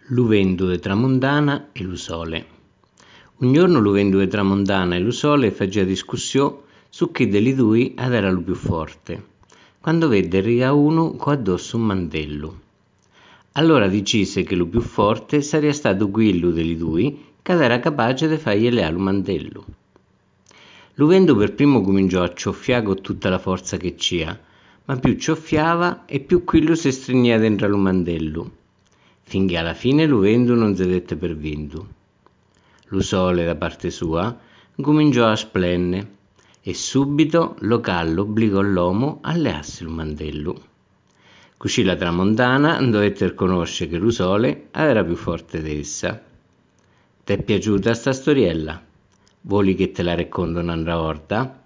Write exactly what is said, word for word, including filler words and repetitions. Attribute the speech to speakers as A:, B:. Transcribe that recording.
A: Luvendu de Tramundana e lu sole. Un giorno Luvendu de Tramundana e lu sole fagia discussione su chi deli dui ad era lu più forte, quando vedde riga unu co addosso un mantellu. Allora decise che lu più forte saria stato quellu deli dui che era capace de fagli leà lu mantellu. Luvendu per primo cominciò a cioffiare con tutta la forza che c'ia, ma più cioffiava e più quellu si stringeva dentro lu mantellu, finché alla fine Luvendu non si dette per vinto. Lu sole, da parte sua, cominciò a splenne e subito lo callo obbligò l'uomo a learsi lu mantellu. Così la Tramontana dovette riconoscere che lu sole era più forte di essa. T'è piaciuta sta storiella? Vuoi che te la racconto un'altra volta?